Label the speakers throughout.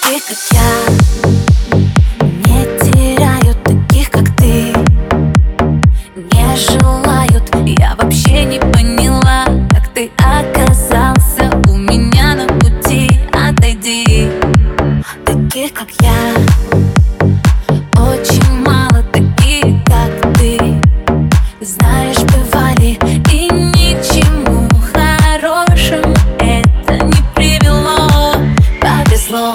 Speaker 1: Таких, как я, не теряют. Таких, как ты, не желают. Я вообще не поняла, как ты оказался у меня на пути. Отойди. Таких, как я, очень мало. Таких, как ты, знаешь, бывали и ни к чему хорошему это не привело. Повезло.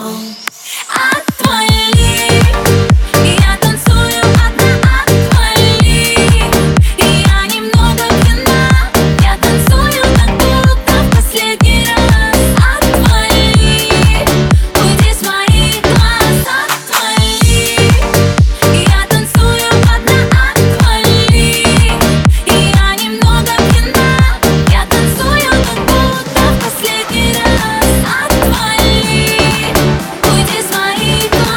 Speaker 1: Отвали, я танцую одна, отвали. Я немного пьяна, я танцую так, будто в последний раз. Отвали, уйди с моих глаз. Отвали, я танцую одна, отвали. Я немного пьяна, я танцую так, будто в последний раз. Отвали, уйди с моих глаз.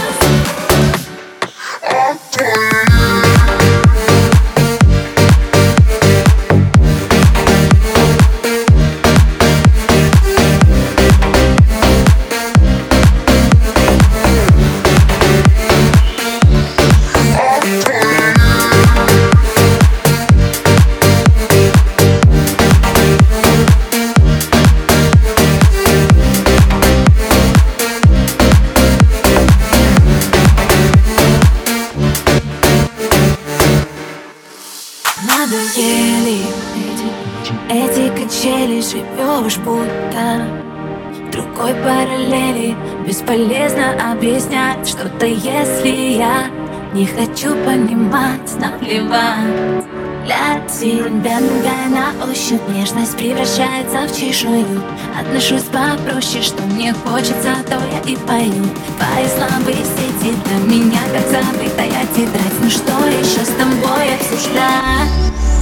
Speaker 1: Надоели эти качели, живешь будто в другой параллели. Бесполезно объяснять что-то, если я не хочу понимать. Наплевать. Для тебя другая на ощупь, нежность превращается в чешую. Отношусь попроще, что мне хочется, то я и пою. Твои слабые сети для меня как забытая тетрадь. Ну что еще с тобой обсуждать?